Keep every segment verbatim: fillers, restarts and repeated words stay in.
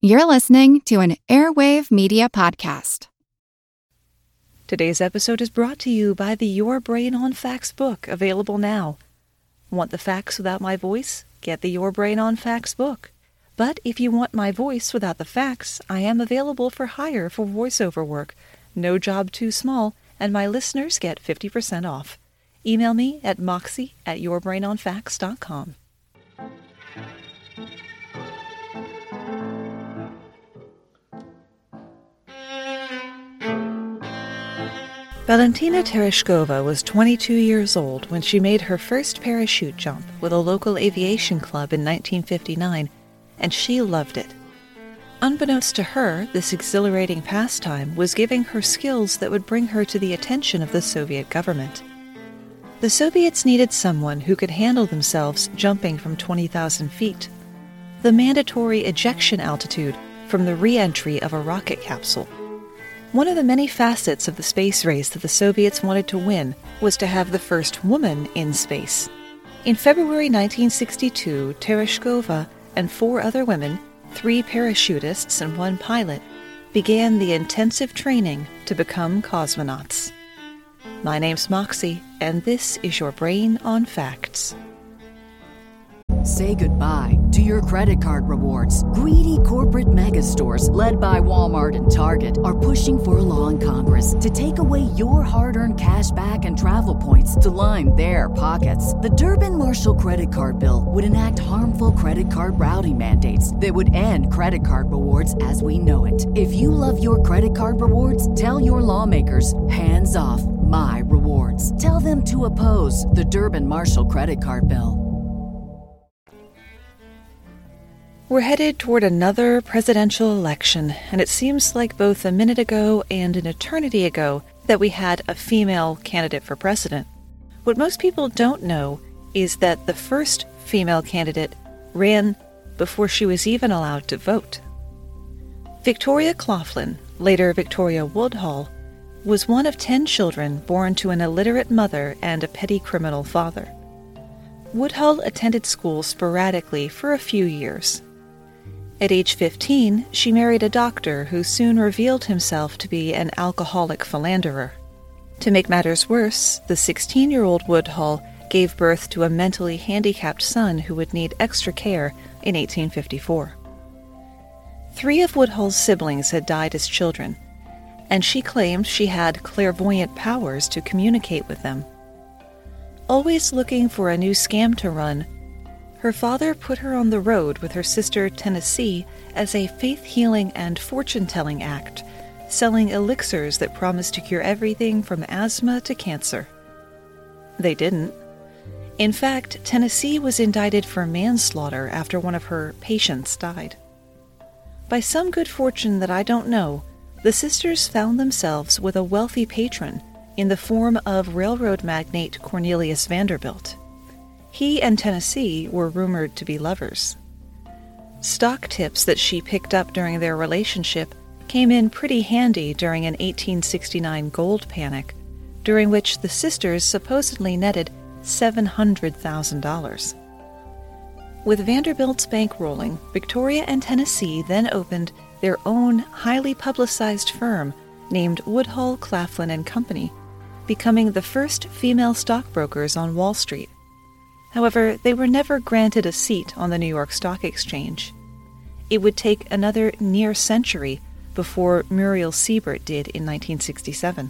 You're listening to an Airwave Media Podcast. Today's episode is brought to you by the Your Brain on Facts book, available now. Want the facts without my voice? Get the Your Brain on Facts book. But if you want my voice without the facts, I am available for hire for voiceover work. No job too small, and my listeners get fifty percent off. Email me at moxie at your brain on facts dot com. Valentina Tereshkova was twenty-two years old when she made her first parachute jump with a local aviation club in nineteen fifty-nine, and she loved it. Unbeknownst to her, this exhilarating pastime was giving her skills that would bring her to the attention of the Soviet government. The Soviets needed someone who could handle themselves jumping from twenty thousand feet, the mandatory ejection altitude from the re-entry of a rocket capsule. One of the many facets of the space race that the Soviets wanted to win was to have the first woman in space. In February nineteen sixty-two, Tereshkova and four other women, three parachutists and one pilot, began the intensive training to become cosmonauts. My name's Moxie, and this is Your Brain on Facts. Say goodbye to your credit card rewards. Greedy corporate mega stores, led by Walmart and Target, are pushing for a law in Congress to take away your hard-earned cash back and travel points to line their pockets. The Durbin-Marshall credit card bill would enact harmful credit card routing mandates that would end credit card rewards as we know it. If you love your credit card rewards, tell your lawmakers, hands off my rewards. Tell them to oppose the Durbin-Marshall credit card bill. We're headed toward another presidential election, and it seems like both a minute ago and an eternity ago that we had a female candidate for president. What most people don't know is that the first female candidate ran before she was even allowed to vote. Victoria Cloughlin, later Victoria Woodhull, was one of ten children born to an illiterate mother and a petty criminal father. Woodhull attended school sporadically for a few years. At age fifteen, she married a doctor who soon revealed himself to be an alcoholic philanderer. To make matters worse, the sixteen-year-old Woodhull gave birth to a mentally handicapped son who would need extra care in eighteen fifty-four. Three of Woodhull's siblings had died as children, and she claimed she had clairvoyant powers to communicate with them. Always looking for a new scam to run, her father put her on the road with her sister Tennessee as a faith-healing and fortune-telling act, selling elixirs that promised to cure everything from asthma to cancer. They didn't. In fact, Tennessee was indicted for manslaughter after one of her patients died. By some good fortune that I don't know, the sisters found themselves with a wealthy patron in the form of railroad magnate Cornelius Vanderbilt. He and Tennessee were rumored to be lovers. Stock tips that she picked up during their relationship came in pretty handy during an eighteen sixty-nine gold panic, during which the sisters supposedly netted seven hundred thousand dollars. With Vanderbilt's bankrolling, Victoria and Tennessee then opened their own highly publicized firm named Woodhull, Claflin and Company, becoming the first female stockbrokers on Wall Street. However, they were never granted a seat on the New York Stock Exchange. It would take another near century before Muriel Siebert did in nineteen sixty-seven.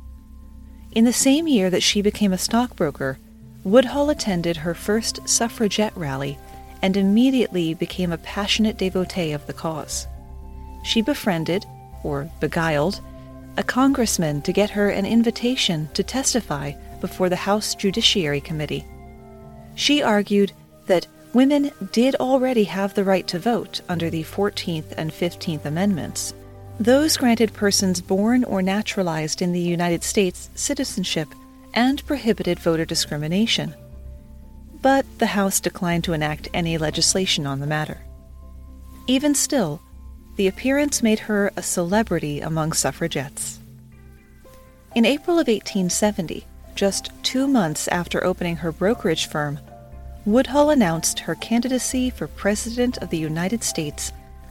In the same year that she became a stockbroker, Woodhull attended her first suffragette rally and immediately became a passionate devotee of the cause. She befriended, or beguiled, a congressman to get her an invitation to testify before the House Judiciary Committee. She argued that women did already have the right to vote under the fourteenth and fifteenth Amendments. Those granted persons born or naturalized in the United States citizenship and prohibited voter discrimination. But the House declined to enact any legislation on the matter. Even still, the appearance made her a celebrity among suffragettes. In April of eighteen seventy, just two months after opening her brokerage firm, Woodhull announced her candidacy for President of the United States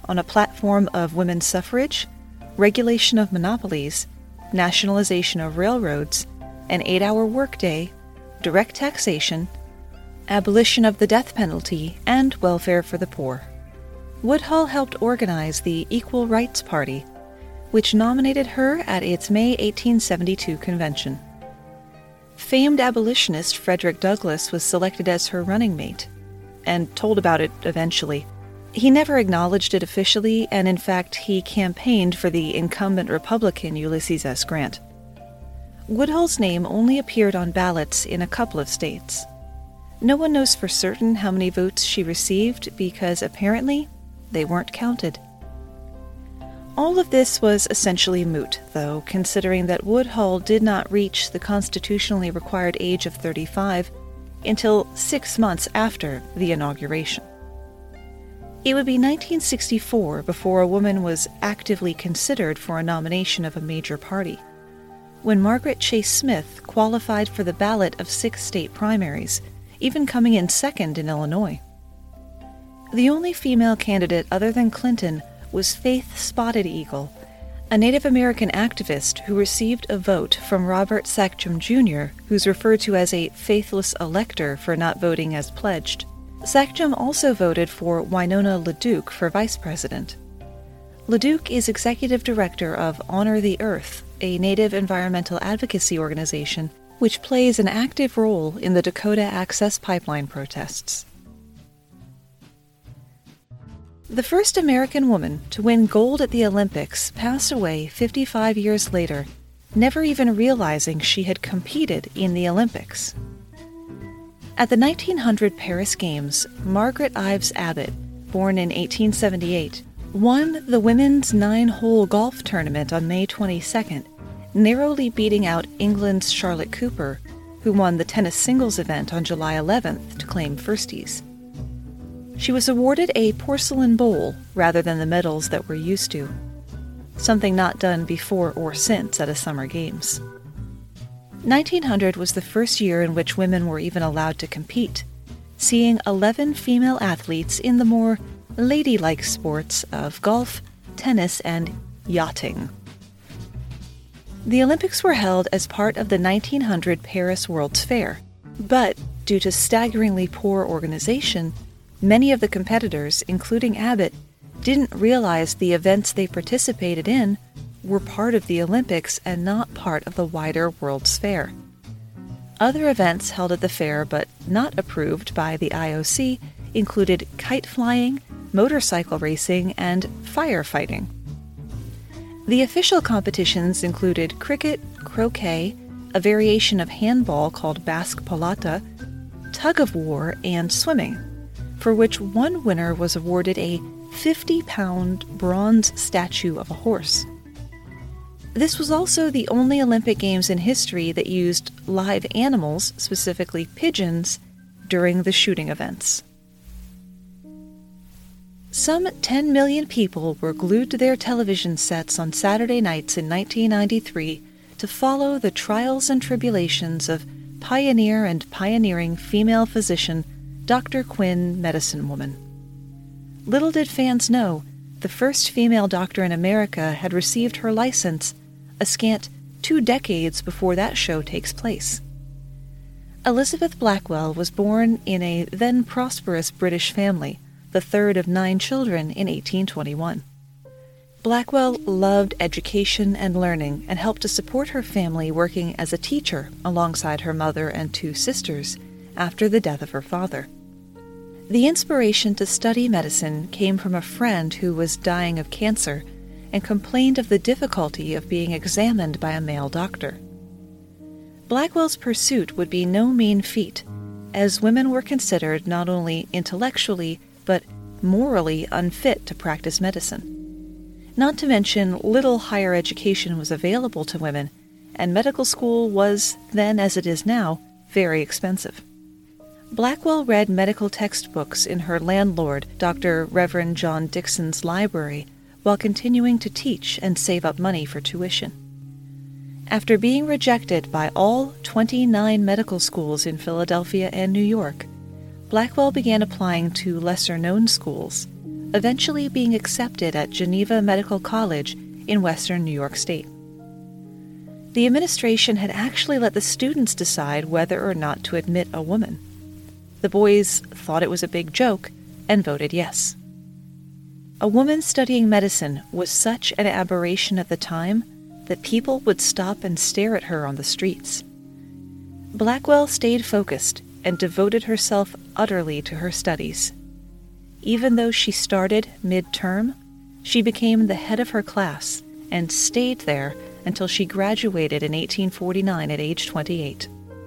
on a platform of women's suffrage, regulation of monopolies, nationalization of railroads, an eight-hour workday, direct taxation, abolition of the death penalty, and welfare for the poor. Woodhull helped organize the Equal Rights Party, which nominated her at its May eighteen seventy-two convention. Famed abolitionist Frederick Douglass was selected as her running mate, and told about it eventually. He never acknowledged it officially, and in fact he campaigned for the incumbent Republican Ulysses S. Grant. Woodhull's name only appeared on ballots in a couple of states. No one knows for certain how many votes she received because apparently they weren't counted. All of this was essentially moot, though, considering that Woodhull did not reach the constitutionally required age of thirty-five until six months after the inauguration. It would be nineteen sixty-four before a woman was actively considered for a nomination of a major party, when Margaret Chase Smith qualified for the ballot of six state primaries, even coming in second in Illinois. The only female candidate other than Clinton was Faith Spotted Eagle, a Native American activist who received a vote from Robert Sachem Junior, who's referred to as a faithless elector for not voting as pledged. Sachem also voted for Winona LaDuke for vice president. LaDuke is executive director of Honor the Earth, a Native environmental advocacy organization which plays an active role in the Dakota Access Pipeline protests. The first American woman to win gold at the Olympics passed away fifty-five years later, never even realizing she had competed in the Olympics. At the nineteen hundred Paris Games, Margaret Ives Abbott, born in eighteen seventy-eight, won the women's nine-hole golf tournament on May twenty-second, narrowly beating out England's Charlotte Cooper, who won the tennis singles event on July eleventh to claim firsties. She was awarded a porcelain bowl rather than the medals that we're used to, something not done before or since at a Summer Games. nineteen hundred was the first year in which women were even allowed to compete, seeing eleven female athletes in the more ladylike sports of golf, tennis, and yachting. The Olympics were held as part of the nineteen hundred Paris World's Fair, but due to staggeringly poor organization, many of the competitors, including Abbott, didn't realize the events they participated in were part of the Olympics and not part of the wider World's Fair. Other events held at the fair but not approved by the I O C included kite flying, motorcycle racing, and firefighting. The official competitions included cricket, croquet, a variation of handball called basque pelota, tug-of-war, and swimming, for which one winner was awarded a fifty-pound bronze statue of a horse. This was also the only Olympic Games in history that used live animals, specifically pigeons, during the shooting events. Some ten million people were glued to their television sets on Saturday nights in nineteen ninety-three to follow the trials and tribulations of pioneer and pioneering female physician Doctor Quinn, Medicine Woman. Little did fans know, the first female doctor in America had received her license a scant two decades before that show takes place. Elizabeth Blackwell was born in a then prosperous British family, the third of nine children, in eighteen twenty-one. Blackwell loved education and learning and helped to support her family working as a teacher alongside her mother and two sisters after the death of her father. The inspiration to study medicine came from a friend who was dying of cancer and complained of the difficulty of being examined by a male doctor. Blackwell's pursuit would be no mean feat, as women were considered not only intellectually but morally unfit to practice medicine. Not to mention, little higher education was available to women, and medical school was, then as it is now, very expensive. Blackwell read medical textbooks in her landlord, Doctor Reverend John Dixon's library, while continuing to teach and save up money for tuition. After being rejected by all twenty-nine medical schools in Philadelphia and New York, Blackwell began applying to lesser-known schools, eventually being accepted at Geneva Medical College in western New York State. The administration had actually let the students decide whether or not to admit a woman. The boys thought it was a big joke and voted yes. A woman studying medicine was such an aberration at the time that people would stop and stare at her on the streets. Blackwell stayed focused and devoted herself utterly to her studies. Even though she started mid-term, she became the head of her class and stayed there until she graduated in eighteen forty-nine at age twenty-eight.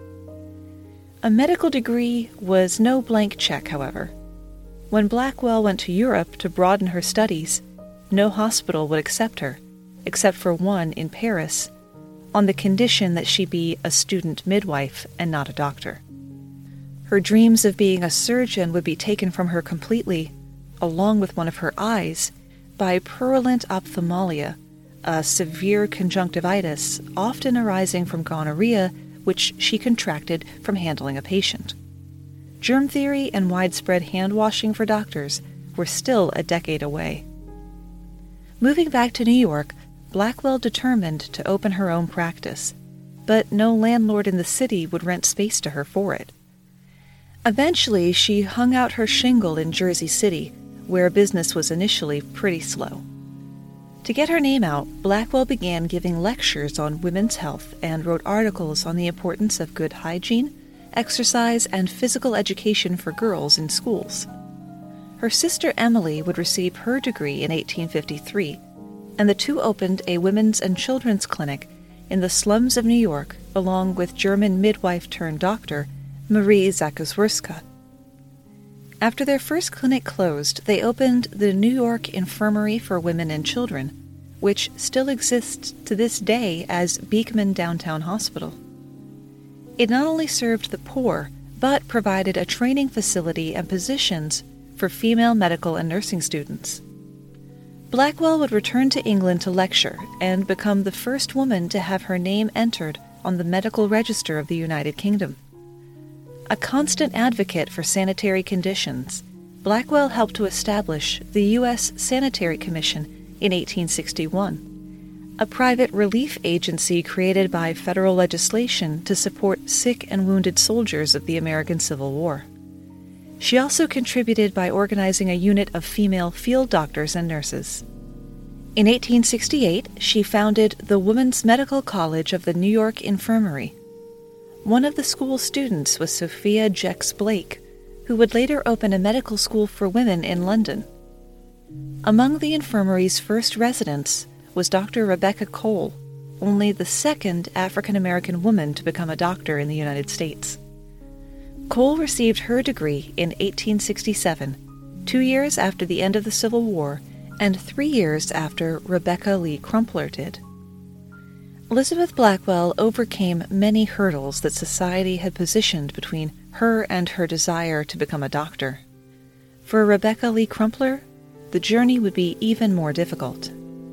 A medical degree was no blank check, however. When Blackwell went to Europe to broaden her studies, no hospital would accept her, except for one in Paris, on the condition that she be a student midwife and not a doctor. Her dreams of being a surgeon would be taken from her completely, along with one of her eyes, by purulent ophthalmia, a severe conjunctivitis often arising from gonorrhea, which she contracted from handling a patient. Germ theory and widespread hand-washing for doctors were still a decade away. Moving back to New York, Blackwell determined to open her own practice, but no landlord in the city would rent space to her for it. Eventually, she hung out her shingle in Jersey City, where business was initially pretty slow. To get her name out, Blackwell began giving lectures on women's health and wrote articles on the importance of good hygiene, exercise, and physical education for girls in schools. Her sister Emily would receive her degree in eighteen fifty-three, and the two opened a women's and children's clinic in the slums of New York, along with German midwife-turned-doctor Marie Zakowska. After their first clinic closed, they opened the New York Infirmary for Women and Children, which still exists to this day as Beekman Downtown Hospital. It not only served the poor, but provided a training facility and positions for female medical and nursing students. Blackwell would return to England to lecture and become the first woman to have her name entered on the medical register of the United Kingdom. A constant advocate for sanitary conditions, Blackwell helped to establish the U S Sanitary Commission in eighteen sixty-one, a private relief agency created by federal legislation to support sick and wounded soldiers of the American Civil War. She also contributed by organizing a unit of female field doctors and nurses. In eighteen sixty-eight, she founded the Women's Medical College of the New York Infirmary. One of the school's students was Sophia Jex Blake, who would later open a medical school for women in London. Among the infirmary's first residents was Doctor Rebecca Cole, only the second African-American woman to become a doctor in the United States. Cole received her degree in eighteen sixty-seven, two years after the end of the Civil War and three years after Rebecca Lee Crumpler did. Elizabeth Blackwell overcame many hurdles that society had positioned between her and her desire to become a doctor. For Rebecca Lee Crumpler, the journey would be even more difficult.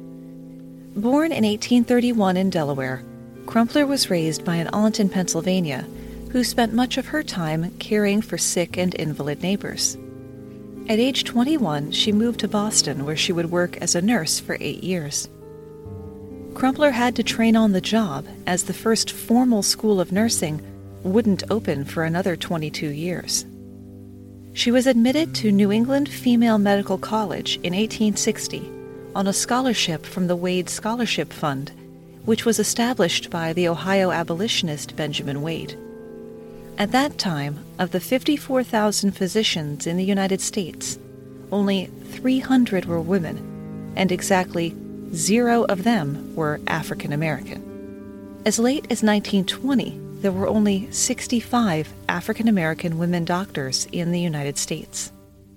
Born in eighteen thirty-one in Delaware, Crumpler was raised by an aunt in Pennsylvania who spent much of her time caring for sick and invalid neighbors. At age twenty-one, she moved to Boston, where she would work as a nurse for eight years. Crumpler had to train on the job, as the first formal school of nursing wouldn't open for another twenty-two years. She was admitted to New England Female Medical College in eighteen sixty on a scholarship from the Wade Scholarship Fund, which was established by the Ohio abolitionist Benjamin Wade. At that time, of the fifty-four thousand physicians in the United States, only three hundred were women, and exactly zero of them were African American. As late as nineteen twenty, there were only sixty-five African American women doctors in the United States.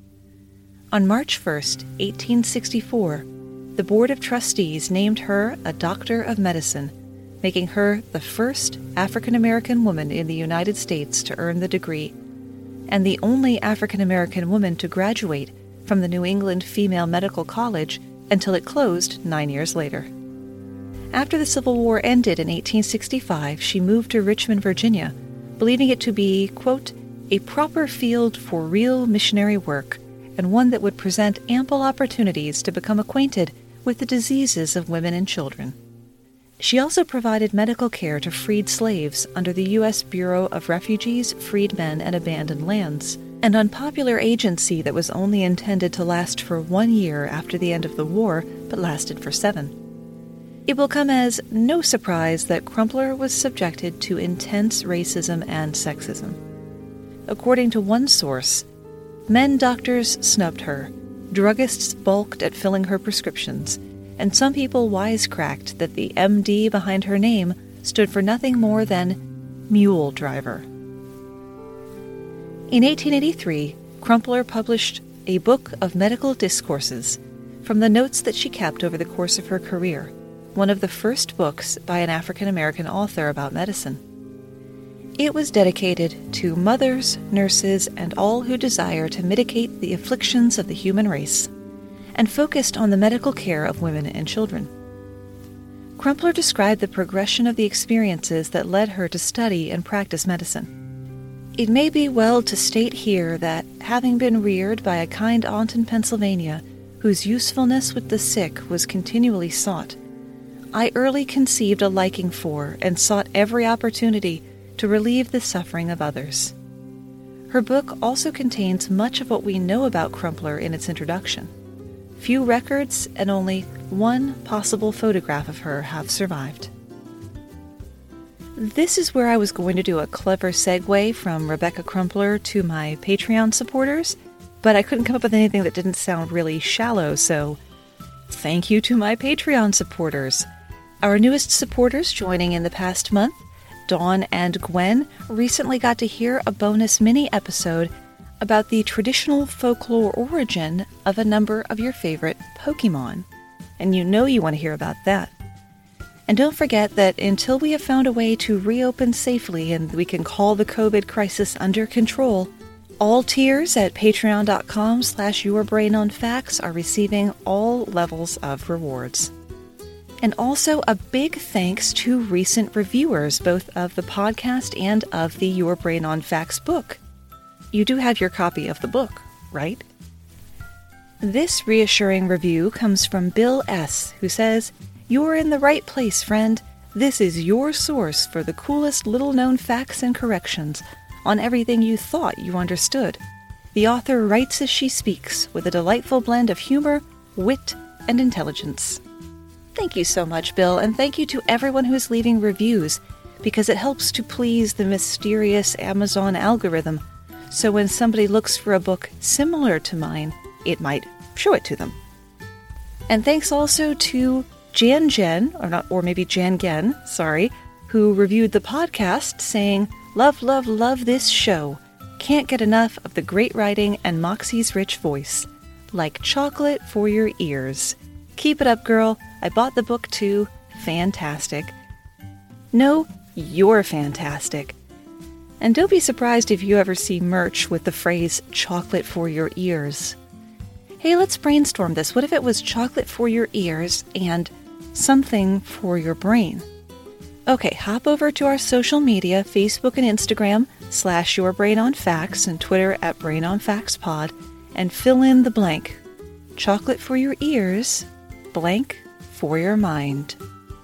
On March first, eighteen sixty-four, the Board of Trustees named her a Doctor of Medicine, making her the first African American woman in the United States to earn the degree, and the only African American woman to graduate from the New England Female Medical College until it closed nine years later. After the Civil War ended in eighteen sixty-five, she moved to Richmond, Virginia, believing it to be, quote, a proper field for real missionary work and one that would present ample opportunities to become acquainted with the diseases of women and children. She also provided medical care to freed slaves under the U S Bureau of Refugees, Freedmen, and Abandoned Lands, an unpopular agency that was only intended to last for one year after the end of the war, but lasted for seven. It will come as no surprise that Crumpler was subjected to intense racism and sexism. According to one source, men doctors snubbed her, druggists balked at filling her prescriptions, and some people wisecracked that the M D behind her name stood for nothing more than mule driver. In eighteen eighty-three, Crumpler published a book of medical discourses from the notes that she kept over the course of her career, one of the first books by an African-American author about medicine. It was dedicated to mothers, nurses, and all who desire to mitigate the afflictions of the human race, and focused on the medical care of women and children. Crumpler described the progression of the experiences that led her to study and practice medicine. It may be well to state here that, having been reared by a kind aunt in Pennsylvania, whose usefulness with the sick was continually sought, I early conceived a liking for and sought every opportunity to relieve the suffering of others. Her book also contains much of what we know about Crumpler in its introduction. Few records and only one possible photograph of her have survived. This is where I was going to do a clever segue from Rebecca Crumpler to my Patreon supporters, but I couldn't come up with anything that didn't sound really shallow, so thank you to my Patreon supporters. Our newest supporters joining in the past month, Dawn and Gwen, recently got to hear a bonus mini-episode about the traditional folklore origin of a number of your favorite Pokemon. And you know you want to hear about that. And don't forget that until we have found a way to reopen safely and we can call the COVID crisis under control, all tiers at patreon.com slash yourbrainonfacts are receiving all levels of rewards. And also a big thanks to recent reviewers, both of the podcast and of the Your Brain on Facts book. You do have your copy of the book, right? This reassuring review comes from Bill S., who says, "You're in the right place, friend. This is your source for the coolest little-known facts and corrections on everything you thought you understood. The author writes as she speaks, with a delightful blend of humor, wit, and intelligence." Thank you so much, Bill, and thank you to everyone who is leaving reviews, because it helps to please the mysterious Amazon algorithm. So when somebody looks for a book similar to mine, it might show it to them. And thanks also to Jan Jen, or not, or maybe Jan Gen, sorry, who reviewed the podcast saying, "Love, love, love this show. Can't get enough of the great writing and Moxie's rich voice. Like chocolate for your ears. Keep it up, girl. I bought the book too. Fantastic." No, you're fantastic. And don't be surprised if you ever see merch with the phrase chocolate for your ears. Hey, let's brainstorm this. What if it was chocolate for your ears and something for your brain? Okay, hop over to our social media, Facebook and Instagram, slash Your Brain on Facts, and Twitter at Brain on Facts Pod, and fill in the blank. Chocolate for your ears, blank for your mind.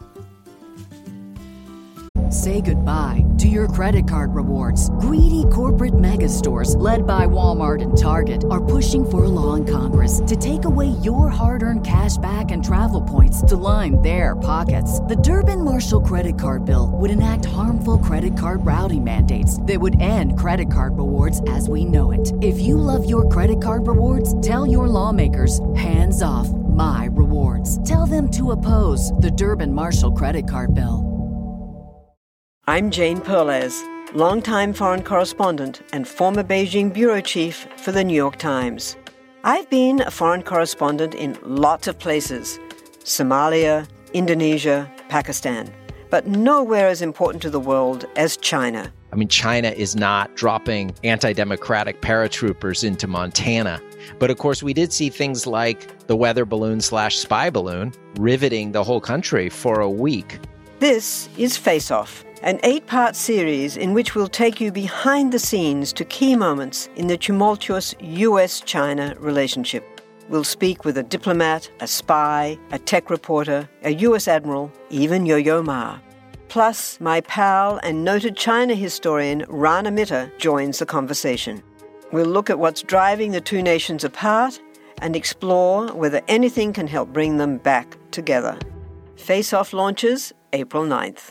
Say goodbye to your credit card rewards. Greedy corporate mega stores, led by Walmart and Target, are pushing for a law in Congress to take away your hard-earned cash back and travel points to line their pockets. The Durbin-Marshall credit card bill would enact harmful credit card routing mandates that would end credit card rewards as we know it. If you love your credit card rewards, tell your lawmakers, hands off my rewards. Tell them to oppose the Durbin-Marshall credit card bill. I'm Jane Perlez, longtime foreign correspondent and former Beijing bureau chief for the New York Times. I've been a foreign correspondent in lots of places, Somalia, Indonesia, Pakistan, but nowhere as important to the world as China. I mean, China is not dropping anti-democratic paratroopers into Montana. But of course, we did see things like the weather balloon slash spy balloon riveting the whole country for a week. This is Face Off, an eight-part series in which we'll take you behind the scenes to key moments in the tumultuous U S China relationship. We'll speak with a diplomat, a spy, a tech reporter, a U S admiral, even Yo-Yo Ma. Plus, my pal and noted China historian Rana Mitter joins the conversation. We'll look at what's driving the two nations apart and explore whether anything can help bring them back together. Face Off launches April ninth.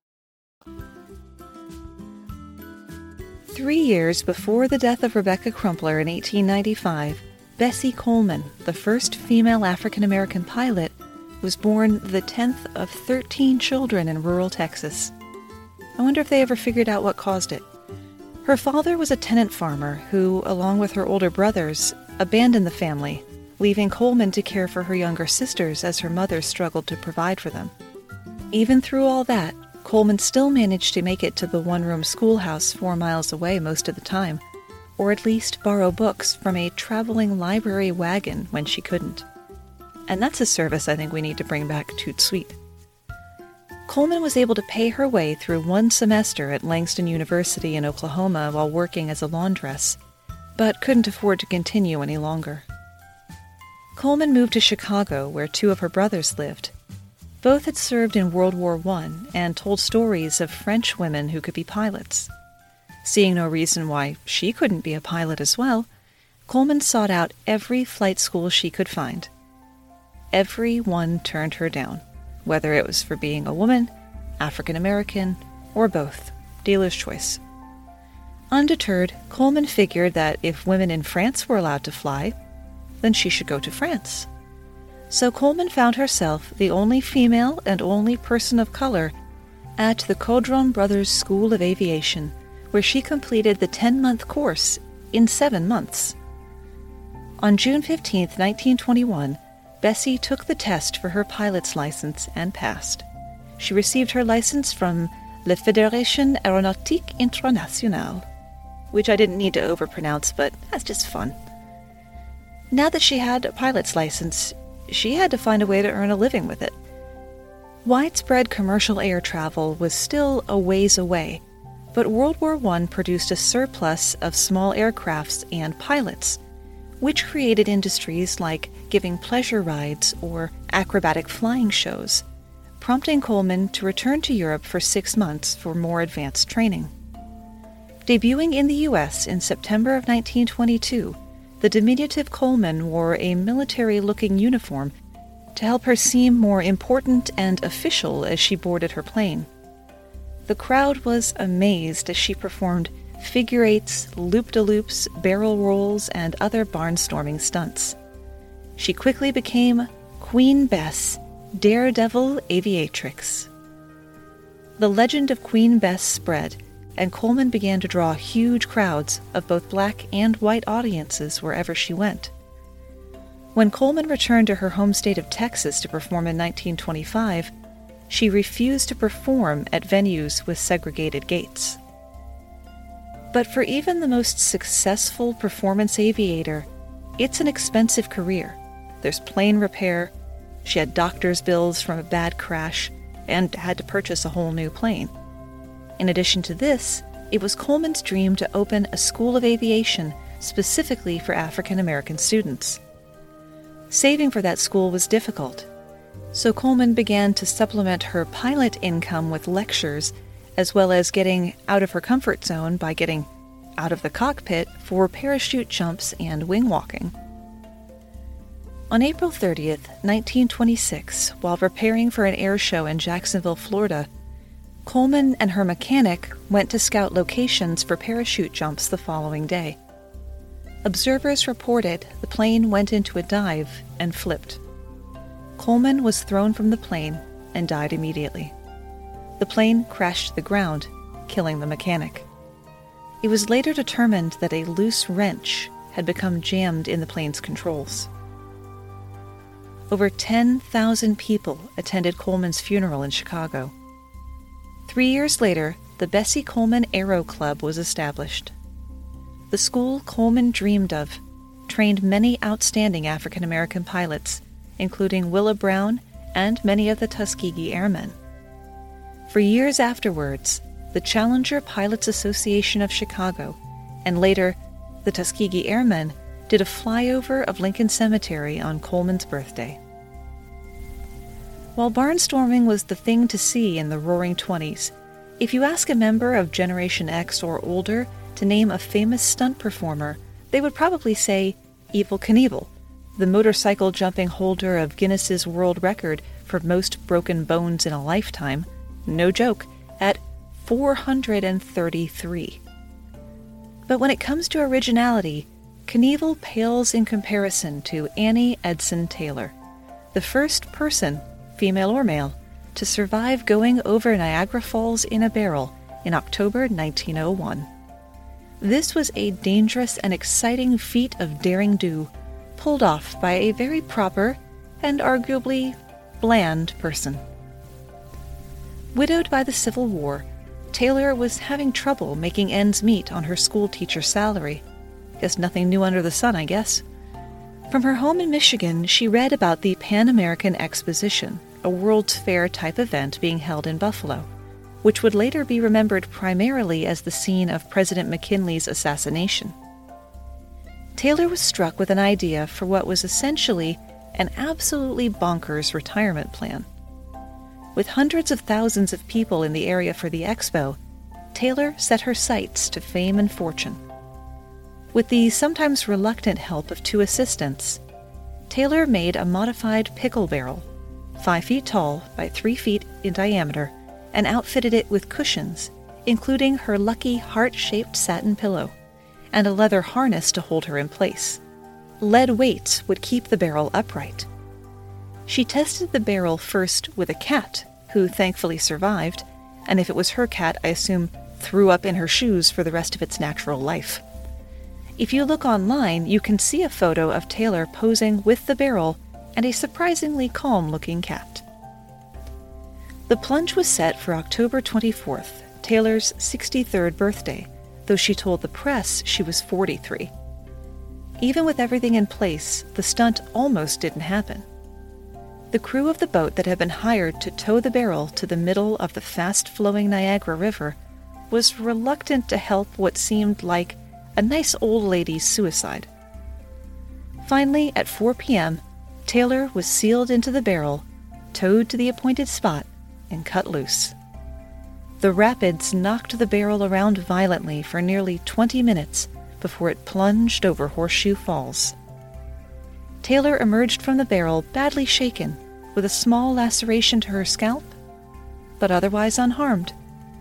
Three years before the death of Rebecca Crumpler in eighteen ninety-five, Bessie Coleman, the first female African-American pilot, was born the tenth of thirteen children in rural Texas. I wonder if they ever figured out what caused it. Her father was a tenant farmer who, along with her older brothers, abandoned the family, leaving Coleman to care for her younger sisters as her mother struggled to provide for them. Even through all that, Coleman still managed to make it to the one-room schoolhouse four miles away most of the time, or at least borrow books from a traveling library wagon when she couldn't. And that's a service I think we need to bring back toot sweet. Coleman was able to pay her way through one semester at Langston University in Oklahoma while working as a laundress, but couldn't afford to continue any longer. Coleman moved to Chicago, where two of her brothers lived. Both had served in World War One and told stories of French women who could be pilots. Seeing no reason why she couldn't be a pilot as well, Coleman sought out every flight school she could find. Every one turned her down, whether it was for being a woman, African American, or both. Dealer's choice. Undeterred, Coleman figured that if women in France were allowed to fly, then she should go to France. So Coleman found herself the only female and only person of color at the Caudron Brothers School of Aviation, where she completed the ten-month course in seven months. On June fifteenth, nineteen twenty-one, Bessie took the test for her pilot's license and passed. She received her license from La Fédération Aéronautique Internationale, which I didn't need to overpronounce, but that's just fun. Now that she had a pilot's license, she had to find a way to earn a living with it. Widespread commercial air travel was still a ways away, but World War One produced a surplus of small aircrafts and pilots, which created industries like giving pleasure rides or acrobatic flying shows, prompting Coleman to return to Europe for six months for more advanced training. Debuting in the U S in September of nineteen twenty-two, the diminutive Coleman wore a military-looking uniform to help her seem more important and official as she boarded her plane. The crowd was amazed as she performed figure eights, loop-de-loops, barrel rolls, and other barnstorming stunts. She quickly became Queen Bess, Daredevil Aviatrix. The legend of Queen Bess spread, and Coleman began to draw huge crowds of both black and white audiences wherever she went. When Coleman returned to her home state of Texas to perform in nineteen twenty-five, she refused to perform at venues with segregated gates. But for even the most successful performance aviator, it's an expensive career. There's plane repair, she had doctor's bills from a bad crash, and had to purchase a whole new plane. In addition to this, it was Coleman's dream to open a school of aviation specifically for African American students. Saving for that school was difficult, so Coleman began to supplement her pilot income with lectures, as well as getting out of her comfort zone by getting out of the cockpit for parachute jumps and wing walking. On April thirtieth, nineteen twenty-six, while preparing for an air show in Jacksonville, Florida, Coleman and her mechanic went to scout locations for parachute jumps the following day. Observers reported the plane went into a dive and flipped. Coleman was thrown from the plane and died immediately. The plane crashed to the ground, killing the mechanic. It was later determined that a loose wrench had become jammed in the plane's controls. Over ten thousand people attended Coleman's funeral in Chicago. Three years later, the Bessie Coleman Aero Club was established. The school Coleman dreamed of trained many outstanding African American pilots, including Willa Brown and many of the Tuskegee Airmen. For years afterwards, the Challenger Pilots Association of Chicago, and later the Tuskegee Airmen, did a flyover of Lincoln Cemetery on Coleman's birthday. While barnstorming was the thing to see in the Roaring Twenties, if you ask a member of Generation X or older to name a famous stunt performer, they would probably say Evel Knievel, the motorcycle jumping holder of Guinness's World Record for most broken bones in a lifetime, no joke, at four hundred thirty-three. But when it comes to originality, Knievel pales in comparison to Annie Edson Taylor, the first person, female or male, to survive going over Niagara Falls in a barrel in October nineteen oh one. This was a dangerous and exciting feat of daring do, pulled off by a very proper and arguably bland person. Widowed by the Civil War, Taylor was having trouble making ends meet on her school teacher's salary. Guess nothing new under the sun, I guess. From her home in Michigan, she read about the Pan American Exposition, a World's Fair type event being held in Buffalo, which would later be remembered primarily as the scene of President McKinley's assassination. Taylor was struck with an idea for what was essentially an absolutely bonkers retirement plan. With hundreds of thousands of people in the area for the expo, Taylor set her sights to fame and fortune. With the sometimes reluctant help of two assistants, Taylor made a modified pickle barrel, five feet tall by three feet in diameter, and outfitted it with cushions, including her lucky heart-shaped satin pillow, and a leather harness to hold her in place. Lead weights would keep the barrel upright. She tested the barrel first with a cat, who thankfully survived, and if it was her cat, I assume threw up in her shoes for the rest of its natural life. If you look online, you can see a photo of Taylor posing with the barrel and a surprisingly calm-looking cat. The plunge was set for October twenty-fourth, Taylor's sixty-third birthday, though she told the press she was forty-three. Even with everything in place, the stunt almost didn't happen. The crew of the boat that had been hired to tow the barrel to the middle of the fast-flowing Niagara River was reluctant to help what seemed like a nice old lady's suicide. Finally, at four p.m., Taylor was sealed into the barrel, towed to the appointed spot, and cut loose. The rapids knocked the barrel around violently for nearly twenty minutes before it plunged over Horseshoe Falls. Taylor emerged from the barrel badly shaken, with a small laceration to her scalp, but otherwise unharmed.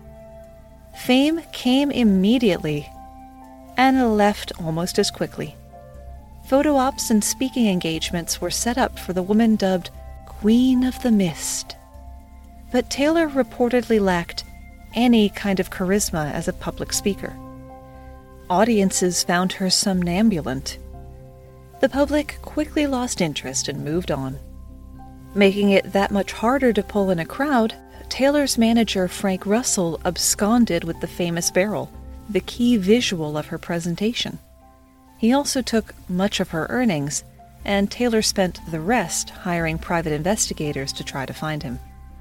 Fame came immediately, and left almost as quickly. Photo ops and speaking engagements were set up for the woman dubbed Queen of the Mist. But Taylor reportedly lacked any kind of charisma as a public speaker. Audiences found her somnambulant. The public quickly lost interest and moved on. Making it that much harder to pull in a crowd, Taylor's manager Frank Russell absconded with the famous barrel, the key visual of her presentation. He also took much of her earnings, and Taylor spent the rest hiring private investigators to try to find him.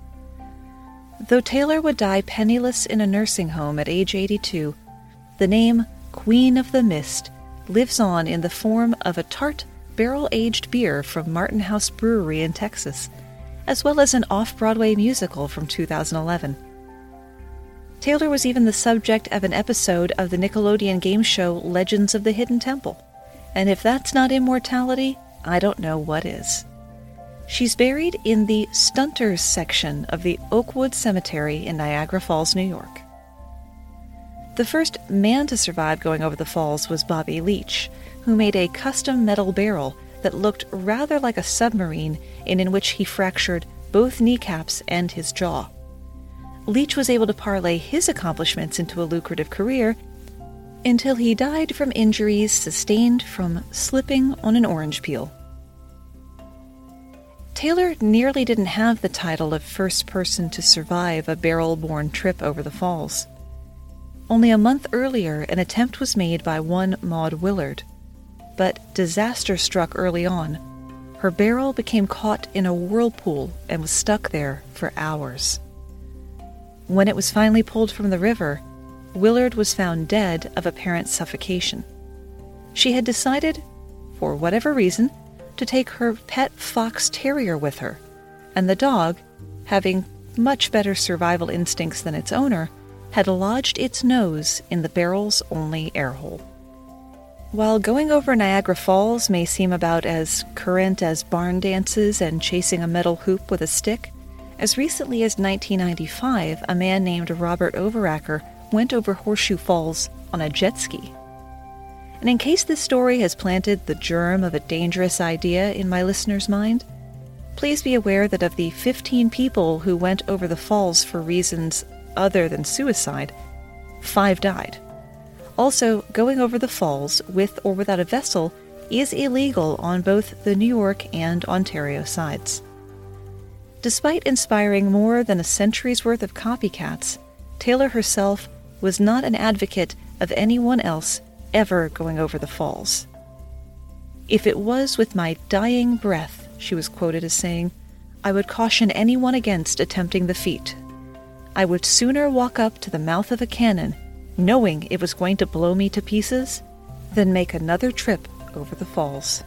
Though Taylor would die penniless in a nursing home at age eighty-two, the name Queen of the Mist lives on in the form of a tart, barrel-aged beer from Martin House Brewery in Texas, as well as an off-Broadway musical from two thousand eleven. Taylor was even the subject of an episode of the Nickelodeon game show Legends of the Hidden Temple, and if that's not immortality, I don't know what is. She's buried in the Stunters section of the Oakwood Cemetery in Niagara Falls, New York. The first man to survive going over the falls was Bobby Leach, who made a custom metal barrel that looked rather like a submarine and in which he fractured both kneecaps and his jaw. Leach was able to parlay his accomplishments into a lucrative career until he died from injuries sustained from slipping on an orange peel. Taylor nearly didn't have the title of first person to survive a barrel-borne trip over the falls. Only a month earlier, an attempt was made by one Maud Willard, but disaster struck early on. Her barrel became caught in a whirlpool and was stuck there for hours. When it was finally pulled from the river, Willard was found dead of apparent suffocation. She had decided, for whatever reason, to take her pet fox terrier with her, and the dog, having much better survival instincts than its owner, had lodged its nose in the barrel's only air hole. While going over Niagara Falls may seem about as current as barn dances and chasing a metal hoop with a stick, as recently as nineteen ninety-five, a man named Robert Overacker went over Horseshoe Falls on a jet ski. And in case this story has planted the germ of a dangerous idea in my listener's mind, please be aware that of the fifteen people who went over the falls for reasons other than suicide, five died. Also, going over the falls with or without a vessel is illegal on both the New York and Ontario sides. Despite inspiring more than a century's worth of copycats, Taylor herself was not an advocate of anyone else ever going over the falls. "If it was with my dying breath," she was quoted as saying, "I would caution anyone against attempting the feat. I would sooner walk up to the mouth of a cannon, knowing it was going to blow me to pieces, than make another trip over the falls."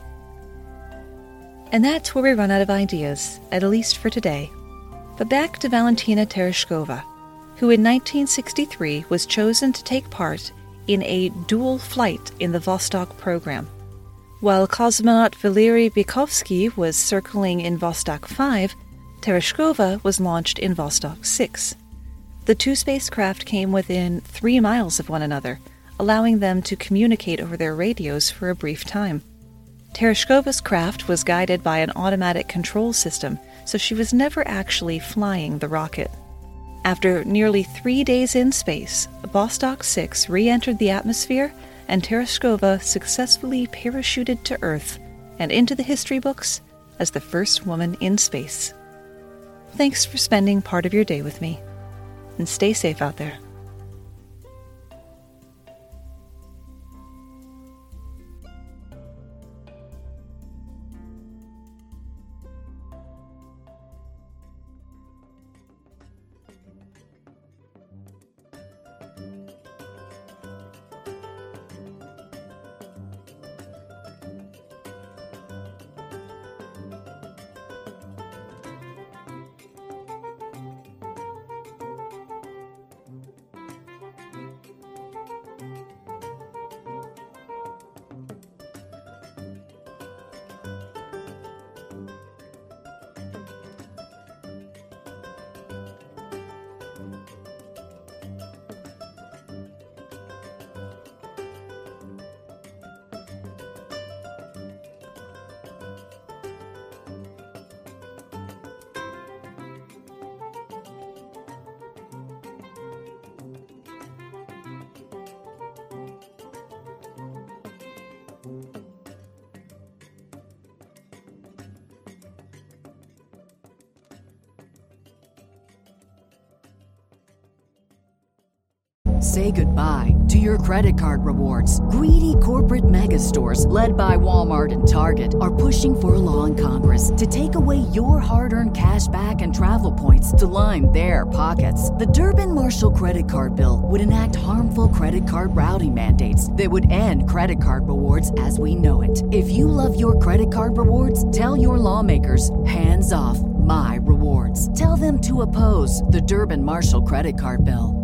And that's where we run out of ideas, at least for today. But back to Valentina Tereshkova, who in nineteen sixty-three was chosen to take part in a dual flight in the Vostok program. While cosmonaut Valery Bykovsky was circling in Vostok five, Tereshkova was launched in Vostok six. The two spacecraft came within three miles of one another, allowing them to communicate over their radios for a brief time. Tereshkova's craft was guided by an automatic control system, so she was never actually flying the rocket. After nearly three days in space, Vostok six re-entered the atmosphere, and Tereshkova successfully parachuted to Earth and into the history books as the first woman in space. Thanks for spending part of your day with me, and stay safe out there. Say goodbye to your credit card rewards. Greedy corporate mega stores, led by Walmart and Target, are pushing for a law in Congress to take away your hard-earned cash back and travel points to line their pockets. The Durbin-Marshall credit card bill would enact harmful credit card routing mandates that would end credit card rewards as we know it. If you love your credit card rewards, tell your lawmakers, hands off my rewards. Tell them to oppose the Durbin-Marshall credit card bill.